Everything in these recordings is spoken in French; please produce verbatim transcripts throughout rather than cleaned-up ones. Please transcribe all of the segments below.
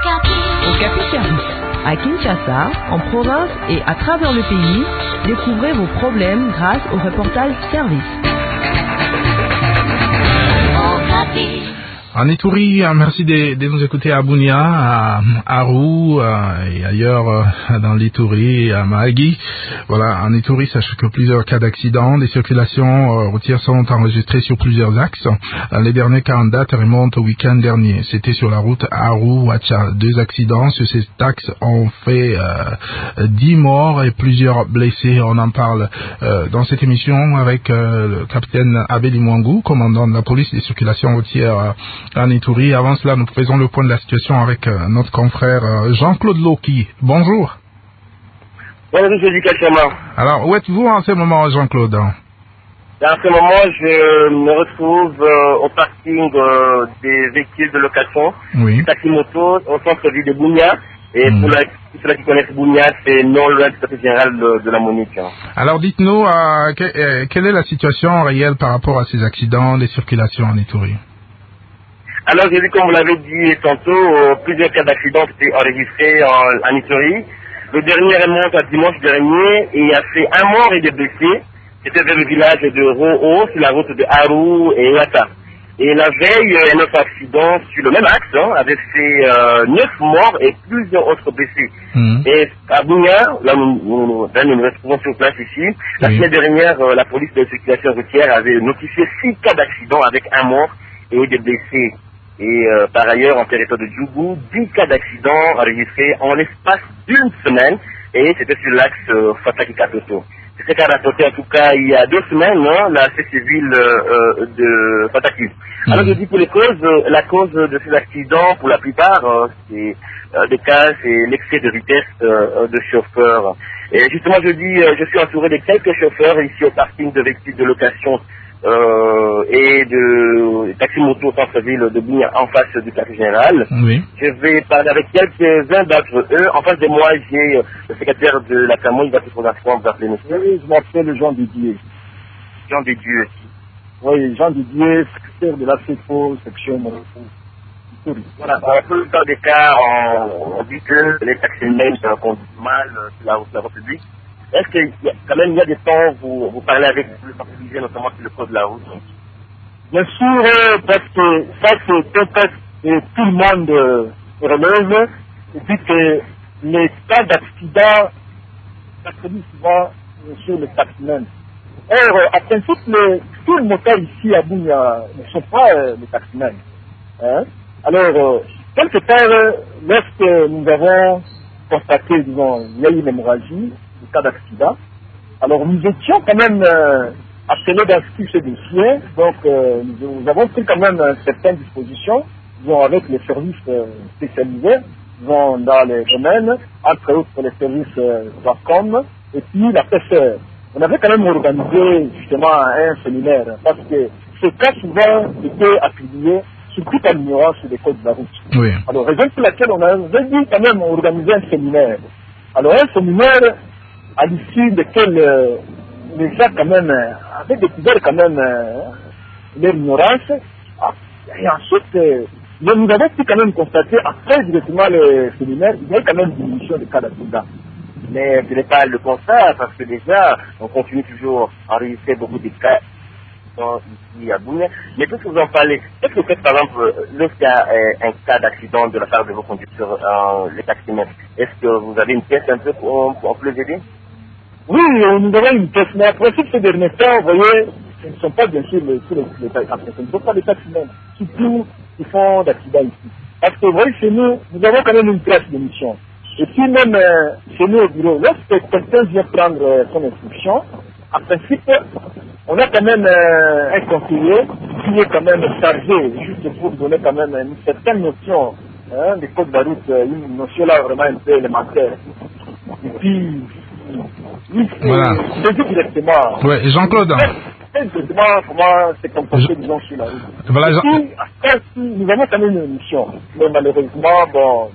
Okapi Service. À Kinshasa, en province et à travers le pays, découvrez vos problèmes grâce au reportage Service. En Ituri, merci de, de nous écouter à Bunia, à Aru et ailleurs dans l'Ituri, à Mahagi. Voilà, en Ituri, sachez que plusieurs cas d'accidents, des circulations routières sont enregistrées sur plusieurs axes. Les derniers cas en date remontent au week-end dernier. C'était sur la route Aru-Wacha. Deux accidents sur cet axe ont fait euh, dix morts et plusieurs blessés. On en parle euh, dans cette émission avec euh, le capitaine Abeli Mwangu, commandant de la police des circulations routières euh, en Ituri. Avant cela, nous faisons le point de la situation avec euh, notre confrère euh, Jean-Claude Loki. Bonjour. Bonjour, je suis Alors, où êtes-vous en ce moment, Jean-Claude? En ce moment, je me retrouve euh, au parking euh, des véhicules de location, oui. Taxi Moto, au centre-ville de Bunia. Et mmh. pour, la, pour ceux qui connaissent Bunia, c'est non loin du quartier général de, de la Monique. Alors, dites-nous, euh, que, euh, quelle est la situation réelle par rapport à ces accidents de circulation en Ituri? Alors, j'ai vu, comme vous l'avez dit tantôt, euh, plusieurs cas d'accidents étaient enregistrés en, en Ituri. Le dernier remonte à dimanche dernier et il a fait un mort et des blessés. C'était vers le village de Ro'o, sur la route de Aru et Wata. Et la veille, un autre accident sur le même axe hein, avait fait euh, neuf morts et plusieurs autres blessés. Mmh. Et à Bunia, là nous, nous, là nous nous retrouvons sur place ici, la oui. semaine dernière, euh, la police de circulation routière avait notifié six cas d'accident avec un mort et des blessés. Et euh, par ailleurs, en territoire de Djougou, dix cas d'accident enregistrés en l'espace d'une semaine, et c'était sur l'axe euh, Fataki-Katoto. C'était rapporté en tout cas il y a deux semaines, hein, la C civile euh, de Fataki. Mmh. Alors je dis pour les causes, euh, la cause de ces accidents, pour la plupart, euh, c'est euh, des cas, c'est l'excès de vitesse euh, de chauffeurs. Et justement, je dis, euh, je suis entouré de quelques chauffeurs ici au parking de véhicules de location Euh, et de taxi moto au centre-ville de Bunia en face du quartier général. Oui. Je vais parler avec quelques-uns d'entre eux. En face de moi, j'ai le secrétaire de la Camon, il va se présenter, on va appeler monsieur. Oui, je m'appelle Jean Didier. Jean Didier. Oui, Jean Didier, secrétaire de la C F O, section Morocco. Voilà, dans la plupart des cas, on, on dit que les taximens conduisent mal sur la route de la République. Est-ce que y a, quand même il y a des temps où vous, vous parlez avec le sensibiliser notamment sur le code de la route? Bien sûr, parce que ça c'est peut-être que tout le monde euh, relève, et puis que les cas d'accident s'attribuent souvent sur les taximens. Or, à principe, les, tous les moteurs ici à Bunia ne sont pas euh, les taximens. Hein? Alors, euh, quelque part, euh, lorsque nous avons constaté, disons, il y a eu une hémorragie, des cas d'accident, alors nous étions quand même euh, appelés d'inscrire ce dossier, donc euh, nous, nous avons pris quand même euh, certaines dispositions, disons, avec les services euh, spécialisés, disons, dans les domaines, entre autres les services euh, Wacom, et puis la P C R. On avait quand même organisé justement un séminaire, parce que ces cas souvent étaient attribués surtout par l'ignorance des codes de la route. Oui. Alors, raison pour laquelle on avait dit quand même organiser un séminaire. Alors, un séminaire à l'issue desquels euh, les gens quand même euh, avaient découvert quand même euh, leur ignorance. Ah, et ensuite, euh, nous avons pu quand même constater, après directement le séminaire, il y a eu quand même une diminution de cas d'accident. Mais ce n'est pas le constat, parce que déjà, on continue toujours à enregistrer beaucoup de cas ici à Bunia. Mais tout ce que vous en parlez, qu'est-ce que vous faites par exemple lorsqu'il y a euh, un cas d'accident de la part de vos conducteurs, euh, les taximens? Est-ce que vous avez une pièce un peu pour, pour les aider? Oui, nous avons une pièce, mais après ces derniers temps, vous voyez, ce ne sont pas bien sûr les, tous les, les taximens, ce ne sont pas les taximens, surtout qui font d'accidents ici. Parce que vous voyez, chez nous, nous avons quand même une place de mission. Et puis même euh, chez nous au bureau, lorsque quelqu'un vient prendre euh, son instruction, en principe, on a quand même euh, un conseiller qui est quand même chargé, juste pour donner quand même une certaine notion hein, des codes de la route, une notion là vraiment un peu élémentaire. Et puis, oui, voilà. C'est directement. Oui, Jean-Claude. C'est directement comment c'est comporté, disons, sur la route. Voilà, Et Jean... puis, après, nous avons quand même une mission. Mais malheureusement, bon,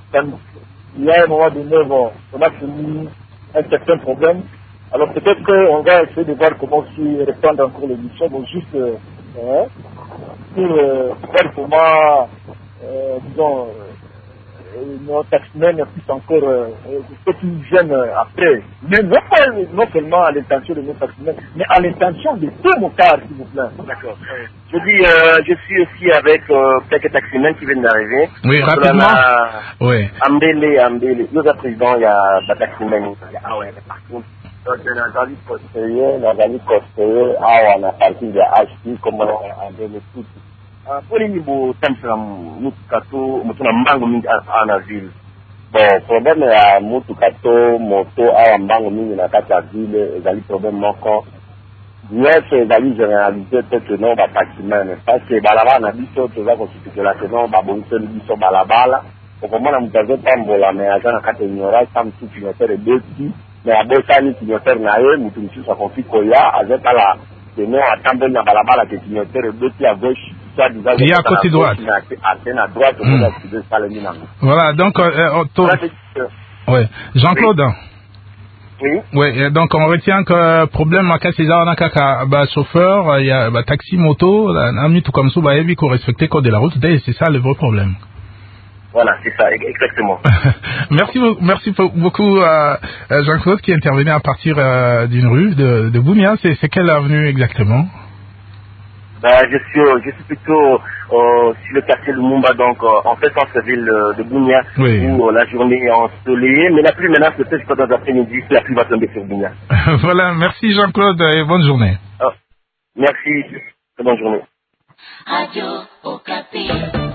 il y a un moment donné, bon, on a fini un certain problème. Alors peut-être qu'on va essayer de voir comment aussi répondre encore l'émission, bon, juste euh, hein, pour euh, voir comment, euh, disons, euh, nos taximens puissent encore euh, qu'ils viennent après. Mais non, pas, non seulement à l'intention de nos taximens, mais à l'intention de deux motards, s'il vous plaît. D'accord. Je dis, euh, je suis aussi avec euh, quelques taximens qui viennent d'arriver. Oui, rapidement. Oui. Ambele, Ambele. Nous, à président, il y a des taximens. Ah ouais, par contre. Donc, nazali conseiller, nazali conseiller, awa na partie de H P, comme on a le tout. Pour les niveaux, tant que nous, kato, mutuna mbango mingi à la ville. Bon, problème ya mutu kato, moto, awa mbango mingi na kati ya ville, ezali problème moko. Yes, ezali généralité peut-être non ba taximene, parce que balabala na biso toza konstituela que non ba bongiseli biso balabala. Okomona mutu azotambola mais aza na kati ya ignorance, sa mutu kinotere beti. Mais à Botani, Tignoteur Naé, Moutoumsou, ça confie Koya, avec la, le nom à Tambol, la balabala, que Tignoteur, deux pieds à gauche, soit disant, il y a à côté droite. À droite, on va activer ça, le minam. Voilà, donc, euh, euh, ouais, Jean-Claude. Oui. Oui, donc on retient que problème à César Nakaka, bah, chauffeur, il y a, bah, taxi, moto, un minute comme ça, bah, il faut respecter le code de la route, c'est ça le vrai problème. Voilà, c'est ça, exactement. merci, merci beaucoup euh, Jean-Claude qui est intervenu à partir euh, d'une rue de, de Bunia. C'est, c'est quelle avenue exactement? Ben, je suis, je suis plutôt euh, sur le quartier de Lumumba, donc euh, en fait centre-ville de Bunia, oui. où euh, la journée est ensoleillée, mais la pluie maintenant peut-être jusqu'à dans l'après-midi, la pluie va tomber sur Bunia. Voilà, merci Jean-Claude et bonne journée. Oh, merci, bonne journée. Radio Okapi.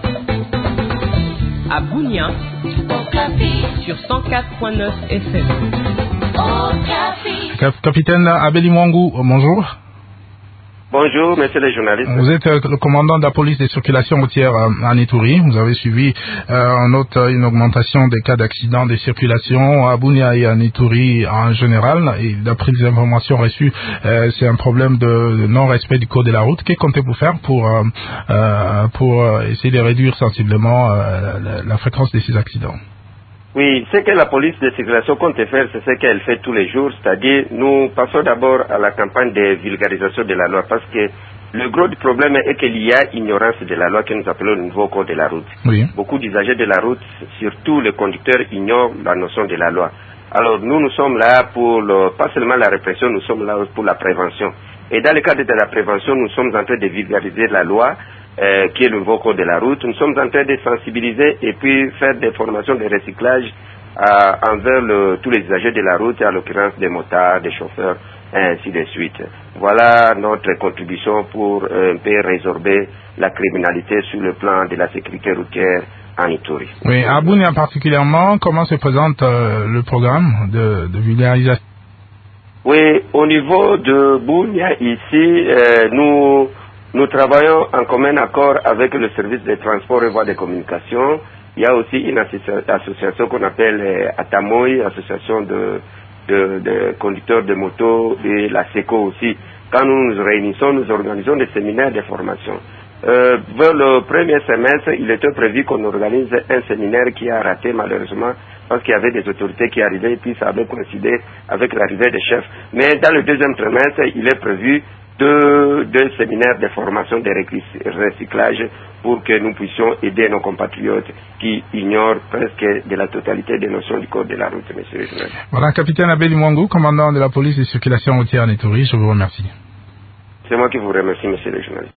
À Bunia, Okapi. sur cent quatre point neuf F M. Okapi. Cap- Capitaine Abeli Mwangou, bonjour. Bonjour, monsieur le journaliste. Vous êtes euh, le commandant de la police des circulations routières euh, à Ituri. Vous avez suivi euh, en note une augmentation des cas d'accidents des circulations à Bunia et à Ituri en général. Et d'après les informations reçues, euh, c'est un problème de non-respect du code de la route. Que comptez-vous faire pour euh, euh, pour euh, essayer de réduire sensiblement euh, la, la fréquence de ces accidents? Oui, ce que la police de circulation compte faire, c'est ce qu'elle fait tous les jours, c'est-à-dire nous passons d'abord à la campagne de vulgarisation de la loi, parce que le gros du problème est qu'il y a ignorance de la loi que nous appelons le nouveau code de la route. Oui. Beaucoup d'usagers de la route, surtout les conducteurs, ignorent la notion de la loi. Alors nous, nous sommes là pour, le, pas seulement la répression, nous sommes là pour la prévention. Et dans le cadre de la prévention, nous sommes en train de vulgariser la loi, Euh, qui est le nouveau code de la route. Nous sommes en train de sensibiliser et puis faire des formations de recyclage euh, envers le, tous les usagers de la route, à l'occurrence des motards, des chauffeurs, et ainsi de suite. Voilà notre contribution pour euh, un peu résorber la criminalité sur le plan de la sécurité routière en Ituri. Oui, à Bunia particulièrement, comment se présente euh, le programme de, de vulgarisation? Oui, au niveau de Bunia, ici, euh, nous Nous travaillons en commun accord avec le service de transport et voies de communication. Il y a aussi une associa- association qu'on appelle euh, Atamoy, association de, de, de conducteurs de moto, et la SECO aussi. Quand nous nous réunissons, nous organisons des séminaires de formation. Euh, vers le premier semestre, il était prévu qu'on organise un séminaire qui a raté malheureusement parce qu'il y avait des autorités qui arrivaient et puis ça avait coïncidé avec l'arrivée des chefs. Mais dans le deuxième trimestre, il est prévu deux, deux séminaires de formation de recyclage pour que nous puissions aider nos compatriotes qui ignorent presque de la totalité des notions du code de la route, monsieur le journaliste. Voilà, capitaine Abeli Mwangou, commandant de la police des circulations routières en Ituri, je vous remercie. C'est moi qui vous remercie, monsieur le journaliste.